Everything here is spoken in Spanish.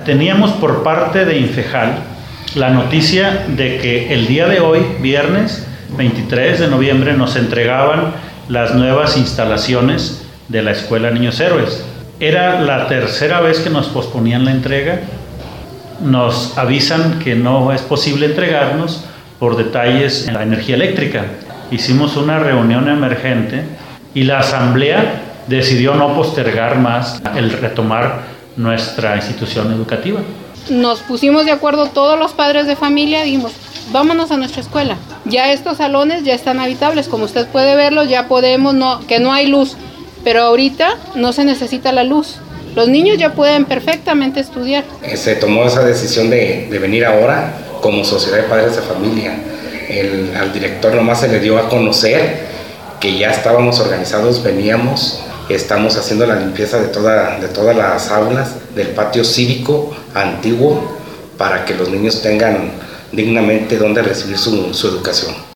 Teníamos por parte de Infejal la noticia de que el día de hoy, viernes 23 de noviembre, nos entregaban las nuevas instalaciones de la Escuela Niños Héroes. Era la tercera vez que nos posponían la entrega. Nos avisan que no es posible entregarnos por detalles en la energía eléctrica. Hicimos una reunión emergente y la asamblea decidió no postergar más el retomar nuestra institución educativa. Nos pusimos de acuerdo todos los padres de familia, dijimos, vámonos a nuestra escuela. Ya estos salones ya están habitables, como usted puede verlos, ya podemos, que no hay luz, pero ahorita no se necesita la luz. Los niños ya pueden perfectamente estudiar. Se tomó esa decisión de venir ahora como Sociedad de Padres de Familia. Al director nomás se le dio a conocer que ya estábamos organizados, veníamos. Estamos haciendo la limpieza de todas las aulas del patio cívico antiguo para que los niños tengan dignamente donde recibir su educación.